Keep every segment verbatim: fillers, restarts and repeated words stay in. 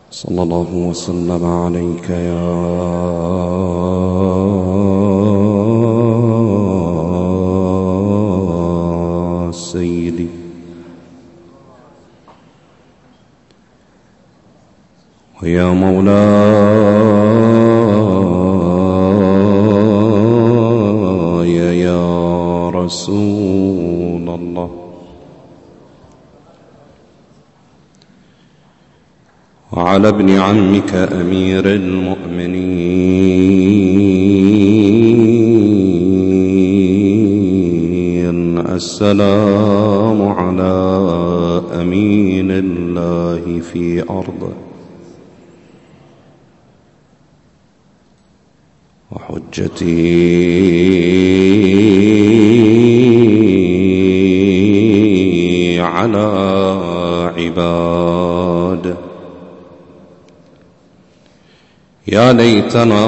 صلى الله وسلم عليك يا سيدي ويا مولاي يا رسول الله، وعلى ابن عمك أمير المؤمنين السلام على أمين الله في أرضه وحجتي على عباده. يا ليتنا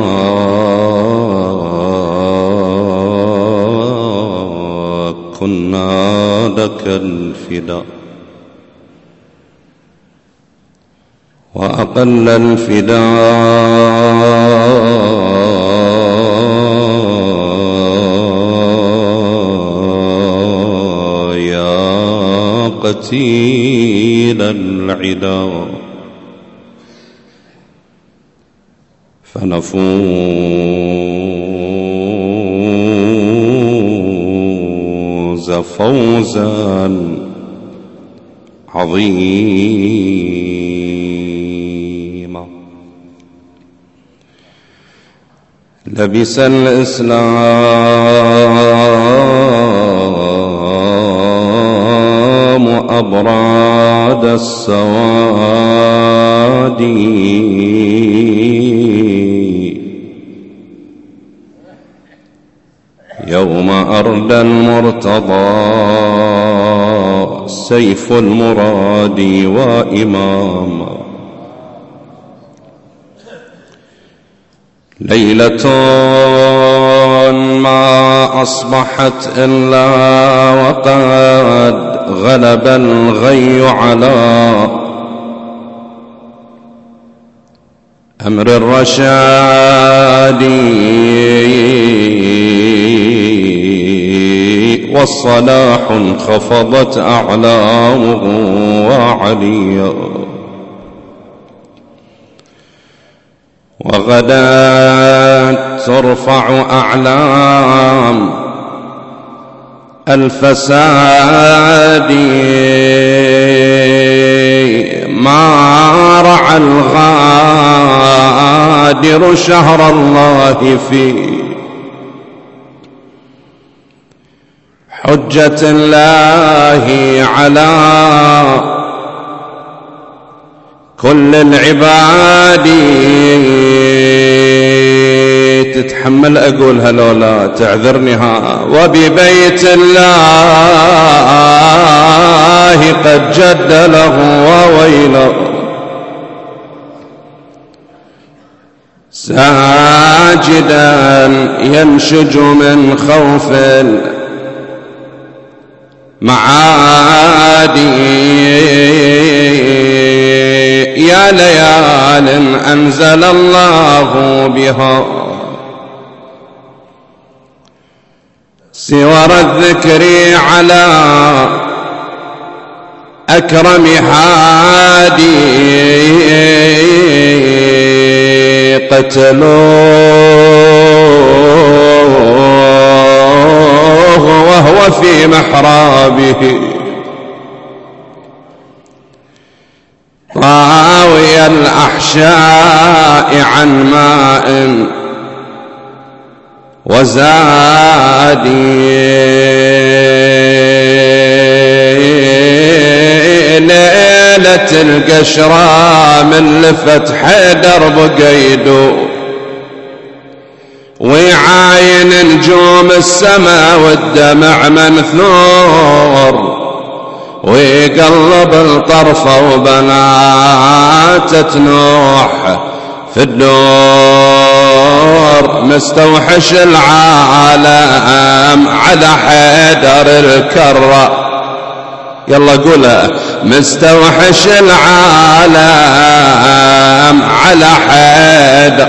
كنا لك الفداء وأقل الفداء يا قتيل العدا، فنفوز فوزا عظيما. لبس الإسلام أبراد السواد يوم أردى المرتضى سيف المراد وإماما. ليلة ما أصبحت إلا وقد غلب الغي على أمر الرشاد، والصلاح انخفضت أعلامه وعليا، وغدا ترفع أعلام الفساد. ما رعى الغادر شهر الله فيه حجة الله على كل العباد. تتحمل أقولها لولا تعذرني ها. وببيت الله قد جد له وويله ساجدا ينشج من خوف معادي. يا ليال أنزل الله بها سور الذكر على أكرم حادي. قتلوه وهو في محرابه طاوي الأحشاء عن ماء وزادي. ليلة القشرة من لفت حيدر بقيدو ويعاين نجوم السماء والدمع منثور ويقلب الطرفة وبنات تنوح في الدور. مستوحش العالم على حيدر الكرة يلا قولها. مستوحش العالم السلام على حيدر.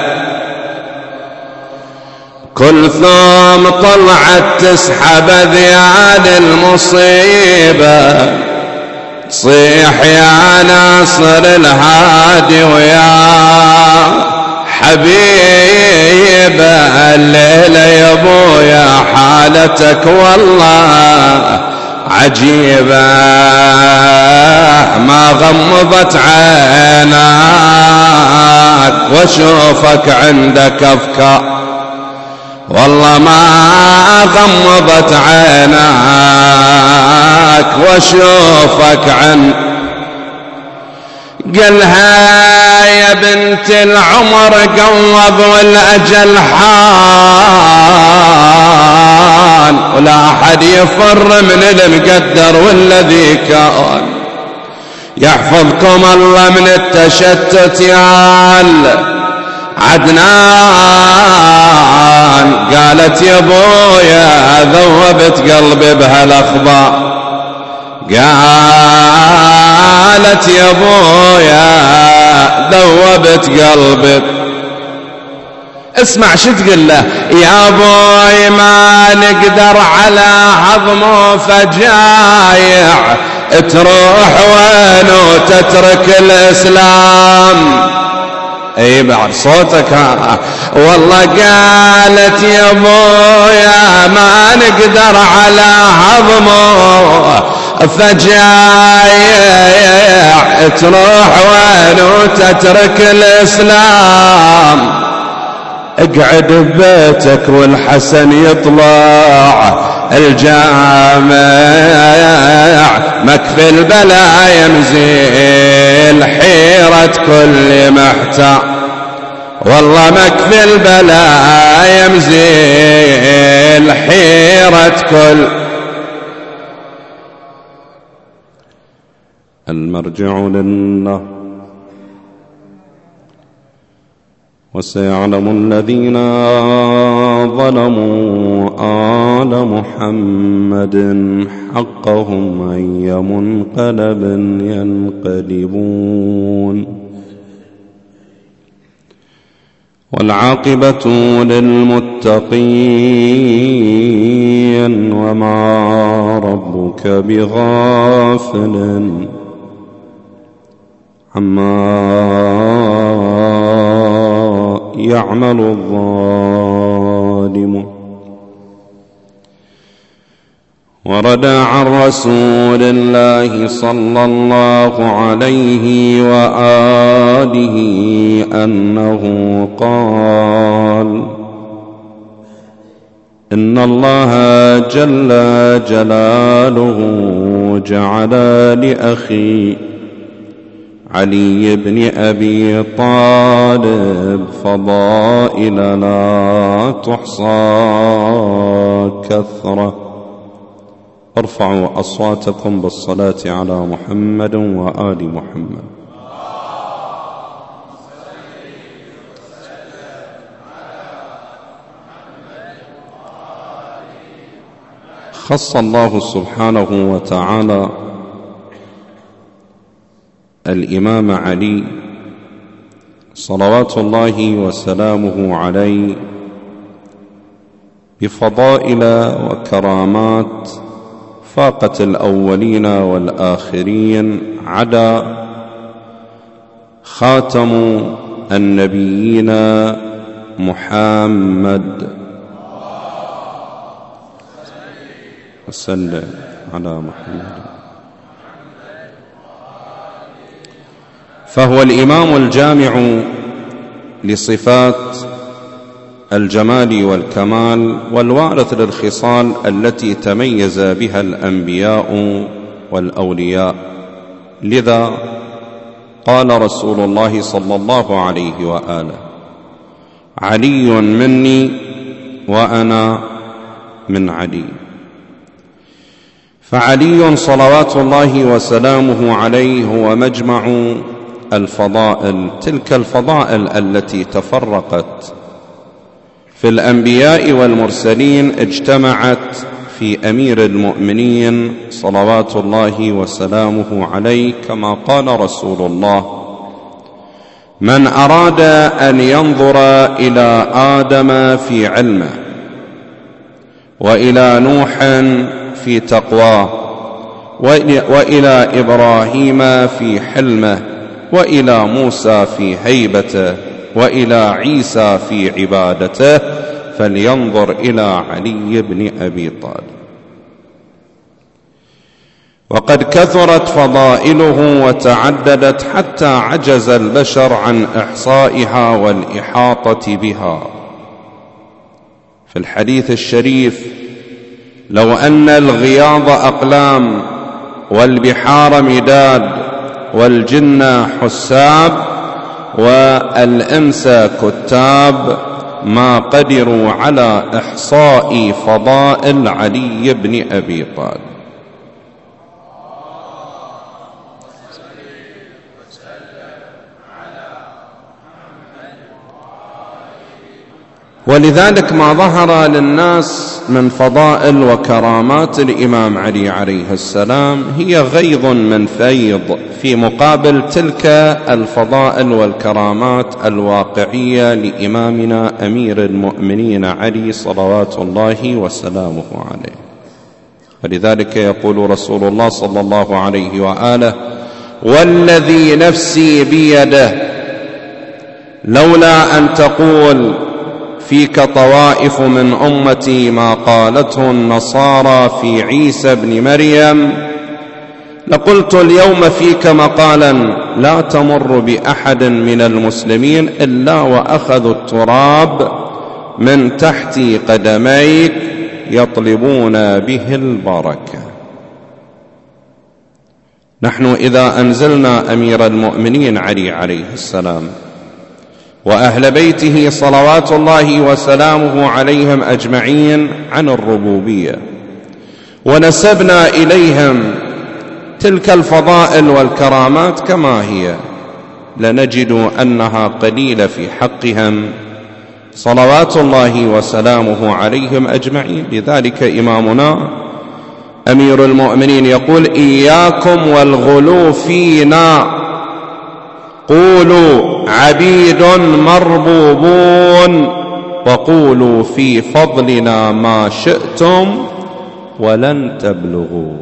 كلثوم طلعت تسحب ذيال المصيبة، صيح يا ناصر الهادي ويا حبيبه، الليلة يا ابويا حالتك والله عجيبة، ما غمضت عيناك واشوفك عندك افكار، والله ما غمضت عيناك واشوفك عندك. قالها يا بنت العمر قوض والاجل حان، ولا احد يفر من المقدر والذي كان، يحفظكم الله من التشتت يا عدنان. قالت يا ابويا ذوبت قلبي بهالاخبار، قالت يا ابويا ذوبت قلبي. اسمع شو تقول له، يا ابوي ما نقدر على هضمه فجايع، تروح وين وتترك الاسلام. اي بعد صوتك ها. والله قالت يا ابويا ما نقدر على هضمه فجايع، تروح وين وتترك الاسلام. اقعد ببيتك والحسن يطلع الجامع، مكفي البلا يمزيل حيرة كل محتار، والله مكفي البلا يمزيل حيرة كل. المرجع لله، وسيعلم الذين ظلموا آل محمد حقهم أي منقلب ينقلبون، والعاقبة للمتقين، وما ربك بغافل عما يعمل الظالمون. ورد عن رسول الله صلى الله عليه وآله أنه قال: إن الله جل جلاله جعل لأخي علي بن أبي طالب فضائل لا تحصى كثرة. ارفعوا أصواتكم بالصلاة على محمد وآل محمد. خص الله سبحانه وتعالى الإمام علي صلوات الله وسلامه عليه بفضائل وكرامات فاقت الأولين والآخرين، عدا خاتم النبيين محمد وسلم على محمد. فهو الإمام الجامع لصفات الجمال والكمال والوارث للخصال التي تميز بها الأنبياء والأولياء. لذا قال رسول الله صلى الله عليه وآله: علي مني وأنا من علي. فعلي صلوات الله وسلامه عليه هو مجمع الفضائل، تلك الفضائل التي تفرقت في الأنبياء والمرسلين اجتمعت في أمير المؤمنين صلوات الله وسلامه عليه، كما قال رسول الله: من أراد أن ينظر إلى آدم في علمه، وإلى نوح في تقواه، وإلى إبراهيم في حلمه، وإلى موسى في هيبته، وإلى عيسى في عبادته، فلينظر إلى علي بن أبي طالب. وقد كثرت فضائله وتعددت حتى عجز البشر عن إحصائها والإحاطة بها. في الحديث الشريف: لو أن الغياض أقلام والبحار مداد والجن حساب والإنس كتاب ما قدروا على إحصاء فضائل علي بن أبي طالب. ولذلك ما ظهر للناس من فضائل وكرامات الإمام علي عليه السلام هي غيض من فيض في مقابل تلك الفضائل والكرامات الواقعية لإمامنا أمير المؤمنين علي صلوات الله وسلامه عليه. ولذلك يقول رسول الله صلى الله عليه وآله: والذي نفسي بيده لولا أن تقول فيك طوائف من أمتي ما قالته النصارى في عيسى بن مريم لقلت اليوم فيك مقالا لا تمر بأحد من المسلمين إلا وأخذوا التراب من تحت قدميك يطلبون به البركة. نحن إذا أنزلنا أمير المؤمنين علي عليه السلام وأهل بيته صلوات الله وسلامه عليهم أجمعين عن الربوبية ونسبنا إليهم تلك الفضائل والكرامات كما هي، لنجد أنها قليلة في حقهم صلوات الله وسلامه عليهم أجمعين. لذلك إمامنا أمير المؤمنين يقول: إياكم والغلو فينا، قولوا عبيد مربوبون، وقولوا في فضلنا ما شئتم ولن تبلغوا.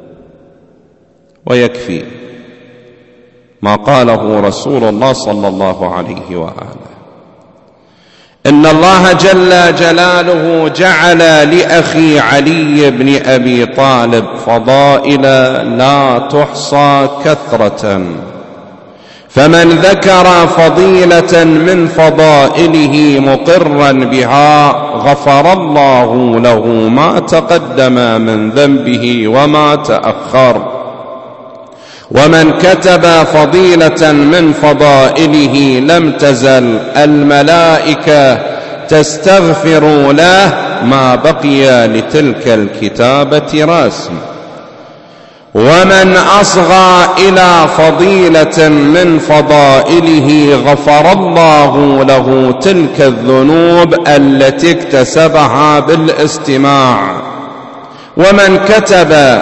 ويكفي ما قاله رسول الله صلى الله عليه وآله: إن الله جل جلاله جعل لأخي علي بن أبي طالب فضائل لا تحصى كثرة، فمن ذكر فضيلة من فضائله مقرا بها غفر الله له ما تقدم من ذنبه وما تأخر، ومن كتب فضيلة من فضائله لم تزل الملائكة تستغفر له ما بقي لتلك الكتابة راسم. ومن أصغى إلى فضيلة من فضائله غفر الله له تلك الذنوب التي اكتسبها بالاستماع. ومن كتب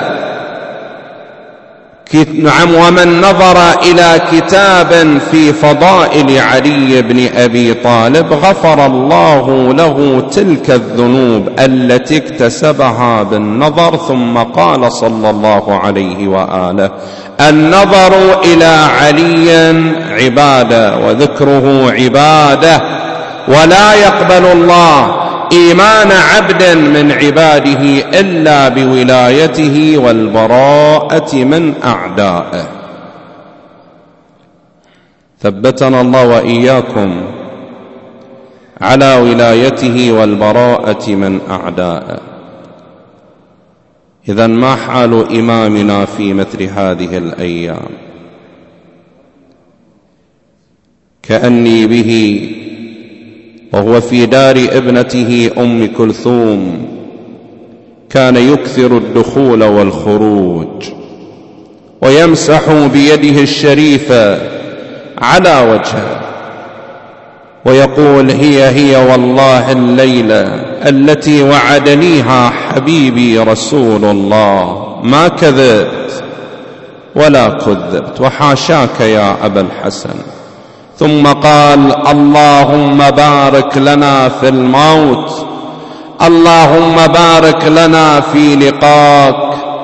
نعم ومن نظر إلى كتاب في فضائل علي بن أبي طالب غفر الله له تلك الذنوب التي اكتسبها بالنظر. ثم قال صلى الله عليه وآله: النظر إلى علي عبادة وذكره عبادة، ولا يقبل الله إيمان عبد من عباده إلا بولايته والبراءة من أعدائه. ثبتنا الله وإياكم على ولايته والبراءة من أعدائه. إذن ما حال إمامنا في مثل هذه الأيام؟ كأني به وهو في دار ابنته أم كلثوم كان يكثر الدخول والخروج ويمسح بيده الشريفة على وجهه ويقول: هي هي والله الليلة التي وعدنيها حبيبي رسول الله، ما كذبت ولا كذبت، وحاشاك يا أبا الحسن، ثم قال: اللهم بارك لنا في الموت، اللهم بارك لنا في لقاك.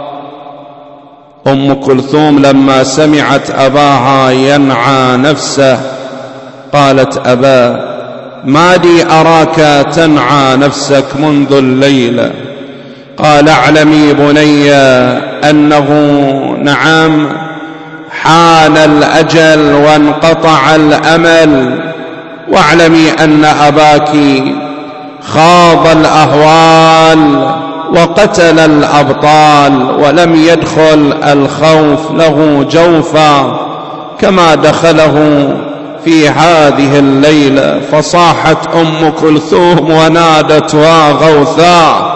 أم كلثوم لما سمعت أباها ينعى نفسه قالت: أبا، ما لي أراك تنعى نفسك منذ الليلة؟ قال: اعلمي بني أنه نعم حان الأجل وانقطع الأمل، واعلمي أن أباك خاض الأهوال وقتل الأبطال، ولم يدخل الخوف له جوفا كما دخله في هذه الليلة. فصاحت أم كلثوم ونادت: وغوثا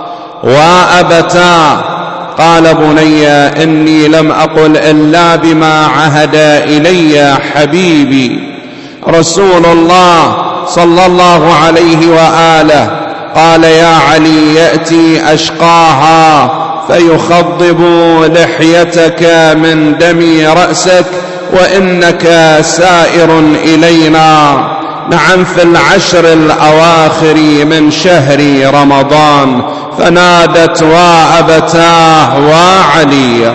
وأبتا. قال: بني إني لم أقل إلا بما عهد إلي حبيبي رسول الله صلى الله عليه وآله. قال: يا علي، يأتي أشقاها فيخضب لحيتك من دم رأسك وإنك سائر إلينا، نعم، في العشر الأواخر من شهر رمضان. فنادت: وأبتاه وعليا.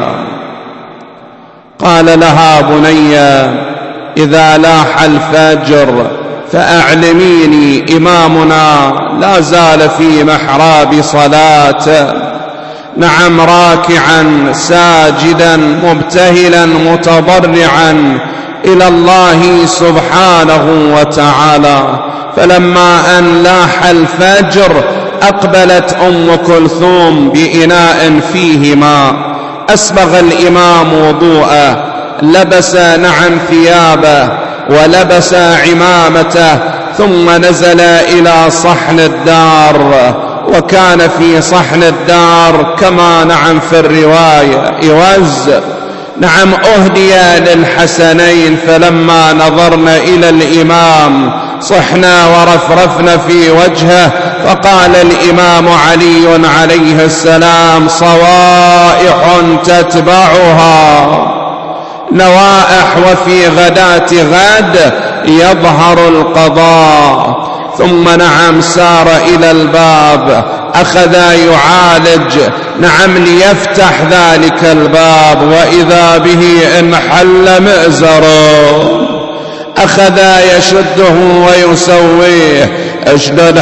قال لها: بني إذا لاح الفجر فأعلميني، إمامنا لا زال في محراب صلاته، نعم، راكعا ساجدا مبتهلا متضرعا إلى الله سبحانه وتعالى. فلما أن لاح الفجر أقبلت أم كلثوم بإناء فيه ماء، أسبغ الإمام وضوءه، لبس نعم ثيابه ولبس عمامته، ثم نزل إلى صحن الدار. وكان في صحن الدار كما نعم في الرواية إوز، نعم، أهدي للحسنين. فلما نظرنا إلى الإمام صحنا ورفرفنا في وجهه، فقال الإمام علي عليه السلام: صوائح تتبعها نوائح، وفي غداة غد يظهر القضاء. ثم نعم سار إلى الباب، أخذ يعالج نعم ليفتح ذلك الباب، وإذا به انحل مئزره، أخذ يشده ويسويه: اشدد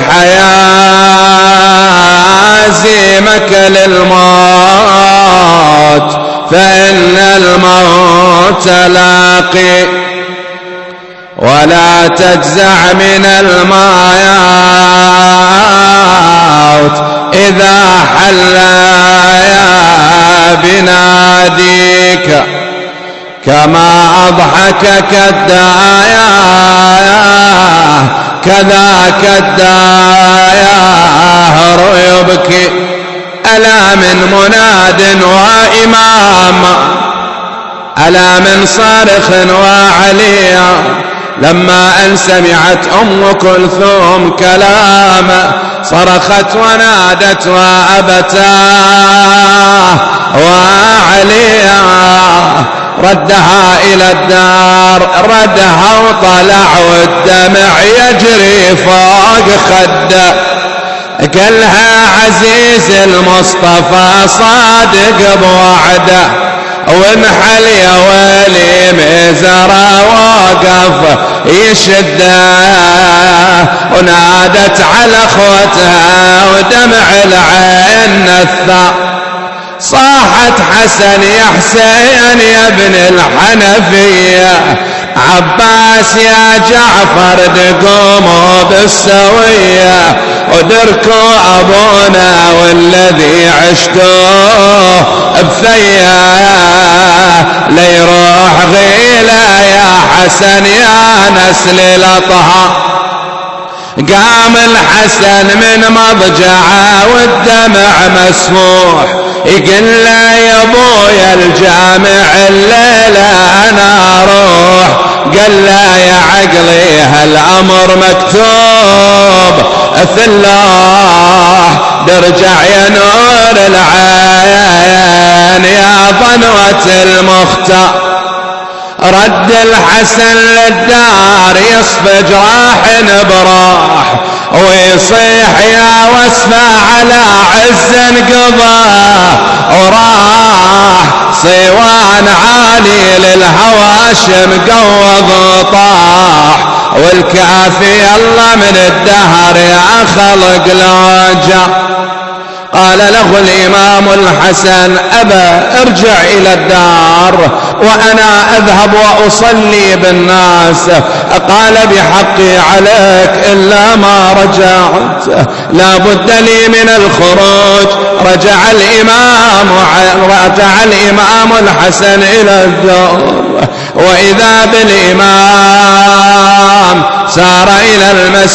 حيازمك للموت فإن الموت لاقي، ولا تجزع من الموت إذا حل يا بناديك، كما أضحكك الدايا كذاك الدايا يبكي. ألا من مناد وإمام، ألا من صارخ وعليا. لما أن سمعت أم كلثوم كلام صرخت ونادت: وأبتاه وعليا. ردها إلى الدار، ردها وطلع والدمع يجري فوق خده. قالها: عزيز المصطفى صادق بوعده، وانحل يا ويلي مزرى وقف يشده. ونادت على اخوتها ودمع العين نثى، صاحت: حسن يا حسين يا ابن الحنفية، عباس يا جعفر دقوموا بالسوية، ودركوا أبونا والذي عشتوه بثيا، ليروح غيلة يا حسن يا نسل الأطهار. قام الحسن من مضجعه والدمع مسموح، يقول له: يا ابويا الجامع الليلة أنا أروح. قال له: يا عقلي هالأمر مكتوب في الله، ترجع يا نور العين يا ضنوة المختار. رد الحسن للدار يصفى جراح براح ويصيح يا وسفى على عز قضى وراح صيوان عالي للهواشم قوض طاح والكافي الله من الدهر يا خلق لاجا. قال له الإمام الحسن أبا ارجع إلى الدار وأنا أذهب وأصلي بالناس. قال بحقي عليك إلا ما رجعت لا بد لي من الخروج. رجع الإمام رجع الإمام الحسن إلى الدار وإذا بالإمام سار إلى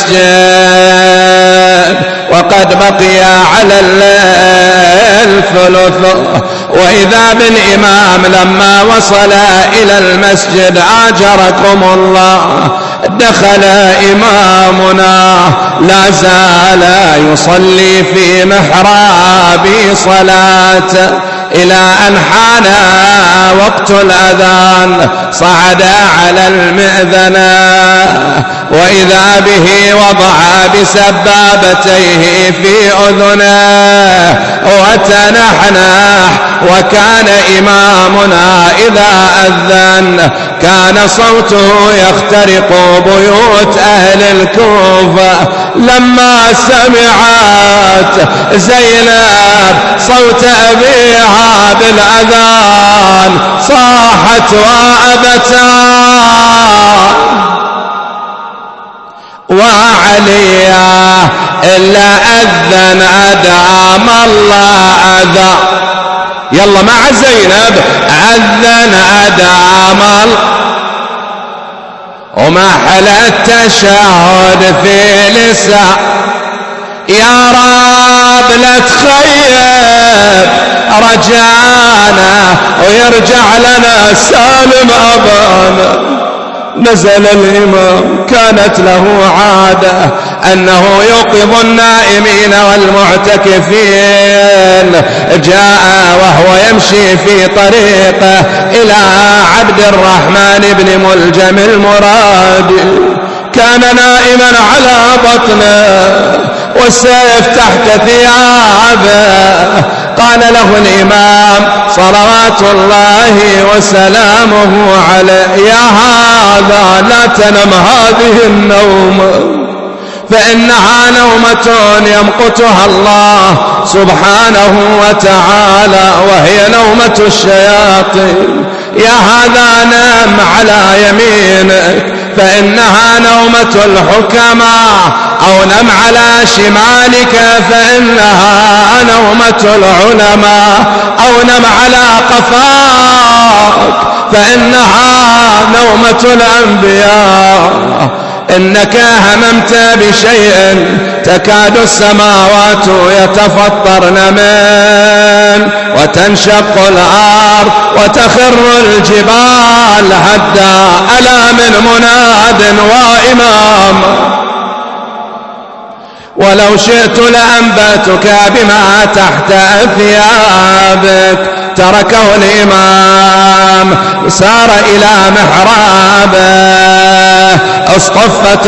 المسجد وقد بقي على الليل ثلث. وإذا بالإمام لما وصل إلى المسجد آجركم الله دخل إمامنا لا زال يصلي في محرابي صلاة إلى أن حان وقت الأذان صعد على المئذنة وإذا به وضع بسبابتيه في أذنه وتنحنح. وكان إمامنا إذا أذن كان صوته يخترق بيوت أهل الكوفة. لما سمعت زينب صوت أبيها بالأذان صاحت وأبتان وعليا إلا أذن أدام الله أذى. يلا مع زينب أذن أدام الله وما حل التشهد في لسان. يا رب لا تخيب رجانا ويرجع لنا سالم أبانا. نزل الإمام كانت له عادة أنه يوقظ النائمين والمعتكفين. جاء وهو يمشي في طريقه إلى عبد الرحمن بن ملجم المرادي كان نائما على بطنه والسيف تحت ثيابه. قال له الإمام صلوات الله وسلامه عليه يا هذا لا تنم هذه النومة فإنها نومة يمقتها الله سبحانه وتعالى وهي نومة الشياطين. يا هذا نام على يمينك فإنها نومة الحكماء أو نم على شمالك فإنها نومة العلماء أو نم على قفاك فإنها نومة الأنبياء. إنك هممت بشيء تكاد السماوات يتفطرن منه وتنشق الأرض وتخر الجبال هدا. ألا من مناد وإمام ولو شئت لأنبتك بما تحت أثيابك. تركه الإمام سار إلى محرابه اصطفت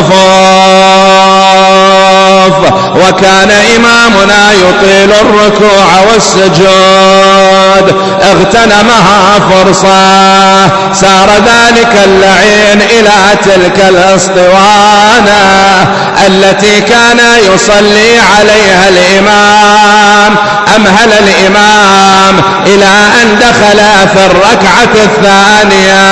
الصفوف وكان إمامنا يطيل الركوع والسجود. اغتنمها فرصة سار ذلك اللعين إلى تلك الاسطوانة التي كان يصلي عليها الإمام. أمهل الإمام إلى أن دخل في الركعة الثانية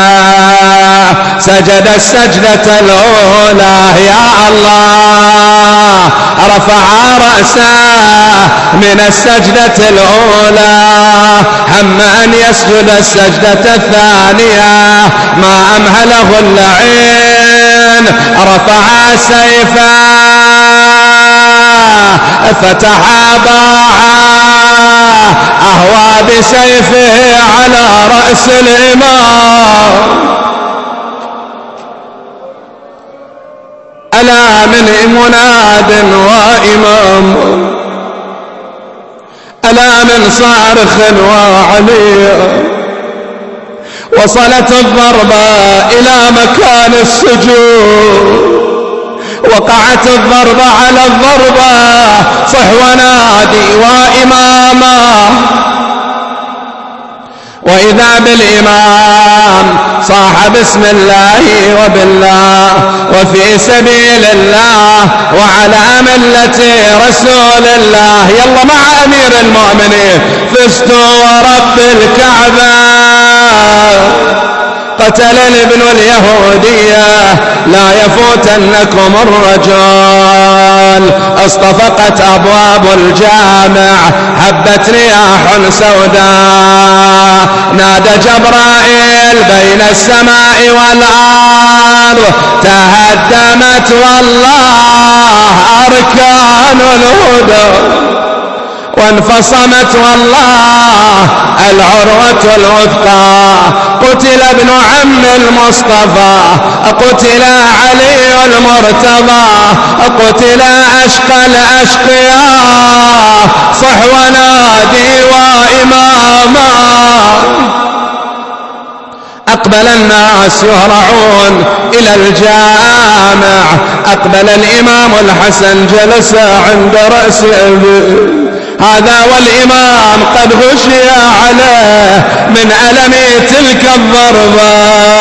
سجد السجدة الأولى. يا الله رفع رأسه من السجدة الأولى هم أن يسجد السجدة الثانية ما أمهله اللعين. رفع سيفه فتح باعه أهوى بسيفه على رأس الإمام. ألا من مناد وإمام ألا من صارخ وعلي وصلت الضربة إلى مكان السجود، وقعت الضربة على الضربة، صح ونادي وإماما. وإذا بالإمام صاح بسم الله وبالله وفي سبيل الله وعلى ملة رسول الله. يلا مع أمير المؤمنين فزتوا ورب الكعبة. قتل الابن اليهودية لا يفوتنكم الرجال. اصطفقت أبواب الجامع هبت رياح سوداء. نادى جبرائيل بين السماء والأرض تهدمت والله أركان الهدى وانفصمت والله العروة الوثقى. قتل ابن عم المصطفى، قتل علي المرتضى، قتل أشقى الأشقياء، صح ونادي وإماما. أقبل الناس يهرعون إلى الجامع. أقبل الإمام الحسن جلس عند رأس أبيه، هذا والإمام قد غشي عليه من ألم تلك الضربة.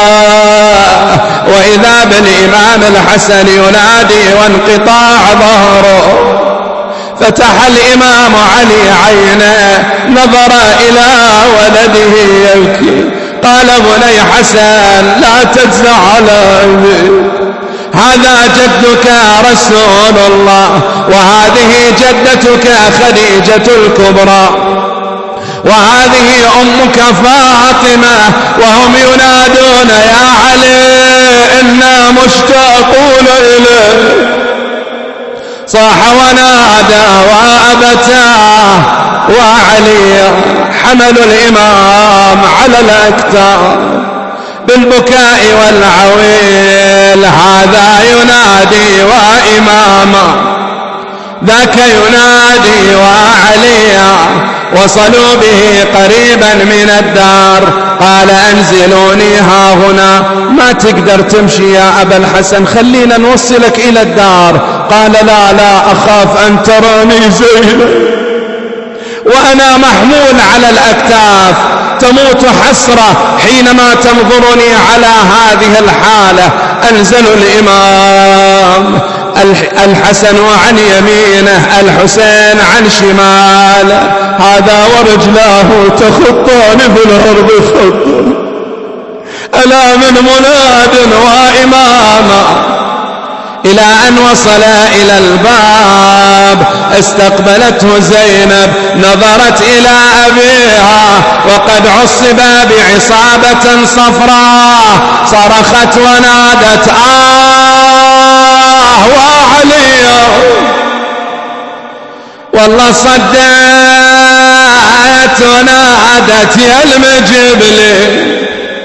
وإذا بالإمام الحسن ينادي وانقطاع ظهره. فتح الإمام علي عينه نظر إلى ولده يبكي، قال بني حسن لا تجزع على أبيك، هذا جدك رسول الله وهذه جدتك خديجة الكبرى وهذه أمك فاطمة، وهم ينادون يا علي إنا مشتاقون إليك. صاح ونادى وأبتاه وعلي. حملوا الإمام على الأكتاف بالبكاء والعويل، هذا ينادي وإماما ذاك ينادي وعليا. وصلوا به قريبا من الدار، قال أنزلوني ها هنا، ما تقدر تمشي يا أبا الحسن، خلينا نوصلك إلى الدار. قال لا لا أخاف أن تراني زينب وأنا محمول على الأكتاف، تموت حسرة حينما تنظرني على هذه الحالة. أنزلوا الإمام الحسن عن يمينه، الحسين عن شماله، هذا ورجلاه تخطان في الأرض خطا. ألا من مناد وإماما. إلى أن وصل إلى الباب استقبلته زينب، نظرت إلى أبيها وقد عصب بعصابة صفراء، صرخت ونادت آه وعليا. والله صدت ونادت يا المجبلين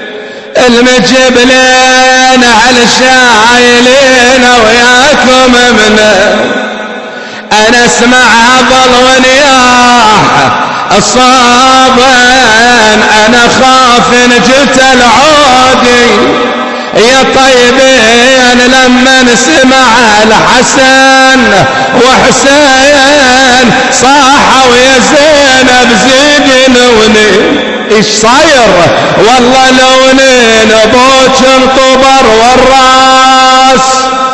المجبلين على الشايلين وياكم منه. أنا اسمع ظل ونياح الصابن، أنا خاف إن جت العودي يا طيبين. لما نسمع الحسن وحسين صاحوا يا زينب زيد لوني. ايش صاير؟ والله لونين ابوك انطبر والراس.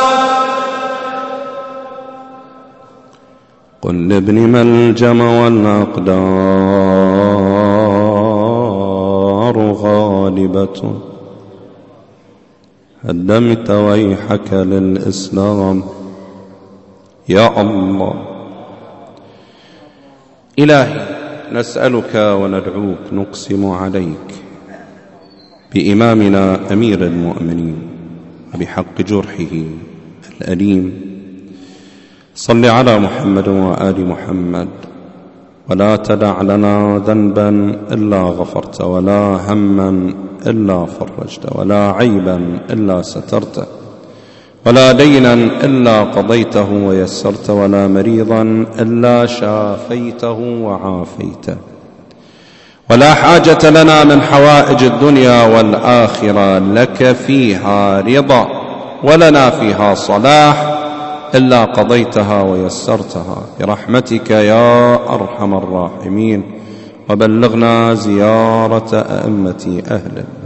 قل لابن ملجم والأقدار غالبة، هدمت ويحك للإسلام يا الله. إلهي نسألك وندعوك نقسم عليك بإمامنا أمير المؤمنين بحق جرحه الأليم، صل على محمد وآل محمد، ولا تدع لنا ذنبا إلا غفرت، ولا هما إلا فرجت، ولا عيبا إلا سترته، ولا دينا إلا قضيته ويسرت، ولا مريضا إلا شافيته وعافيته، ولا حاجة لنا من حوائج الدنيا والآخرة لك فيها رضا ولنا فيها صلاح إلا قضيتها ويسرتها برحمتك يا أرحم الراحمين. وبلغنا زيارة أئمة أهل